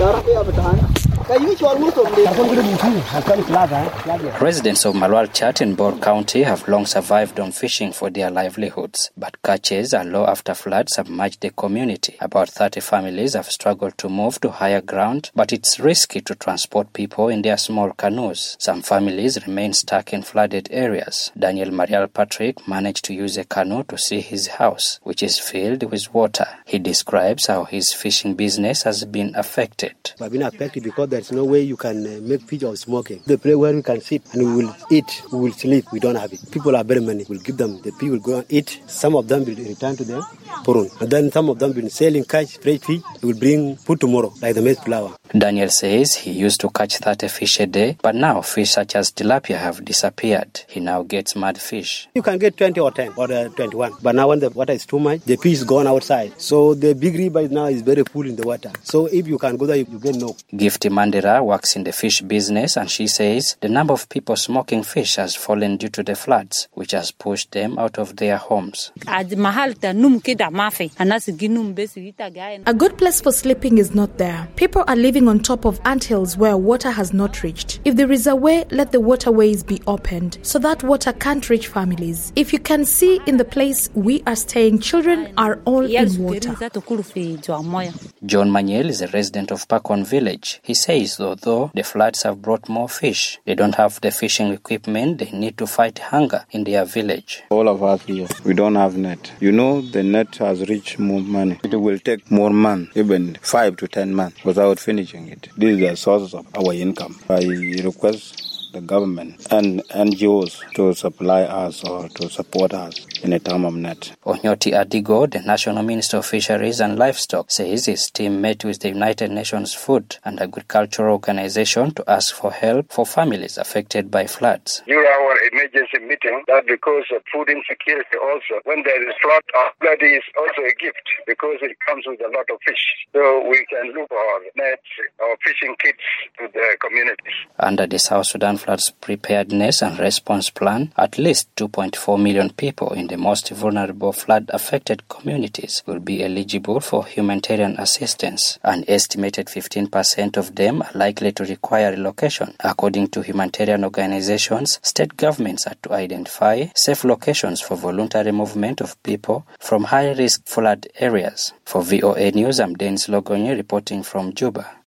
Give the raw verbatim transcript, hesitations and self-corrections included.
Residents of Malwal Chat in Bor County have long survived on fishing for their livelihoods, but catches are low after floods submerged the community. About thirty families have struggled to move to higher ground, but it's risky to transport people in their small canoes. Some families remain stuck in flooded areas. Daniel Marial Patrick managed to use a canoe to see his house, which is filled with water. He describes how his fishing business has been affected. I've been affected because there's no way you can uh, make fish of smoking. The place where we can sit and we will eat, we will sleep, we don't have it. People are very many. We'll give them, the people will go and eat. Some of them will return to their purun. And then some of them will selling catch, fresh fish, they will bring food tomorrow, like the maize flour. Daniel says he used to catch thirty fish a day, but now fish such as tilapia have disappeared. He now gets mud fish. You can get twenty or ten or uh, twenty-one. But now when the water is too much, the fish is gone outside. So the big river now is very full in the water. So if you can go there, you, you get no. Gifty Mandira works in the fish business, and she says the number of people smoking fish has fallen due to the floods, which has pushed them out of their homes. A good place for sleeping is not there. People are living on top of anthills where water has not reached. If there is a way, let the waterways be opened so that water can't reach families. If you can see in the place we are staying, children are all in water. John Manuel is a resident of Pakon village. He says although the floods have brought more fish, they don't have the fishing equipment they need to fight hunger in their village. All of us here, we don't have net. You know, the net has reached more money. It will take more months, even five to ten months, without finishing it. This is the source of our income. I request the government and N G Os to supply us or to support us in a time of net. Onyoti Adigo, the National Minister of Fisheries and Livestock, says his team met with the United Nations Food and Agricultural Organization to ask for help for families affected by floods. During our emergency meeting, that because of food insecurity also, when there is flood, flood is also a gift because it comes with a lot of fish. So we can look for nets or fishing kits to the communities. Under the South Sudan Floods Preparedness and Response Plan, at least two point four million people in the most vulnerable flood-affected communities will be eligible for humanitarian assistance. An estimated fifteen percent of them are likely to require relocation. According to humanitarian organizations, state governments are to identify safe locations for voluntary movement of people from high-risk flood areas. For V O A News, I'm Dennis Logonye reporting from Juba.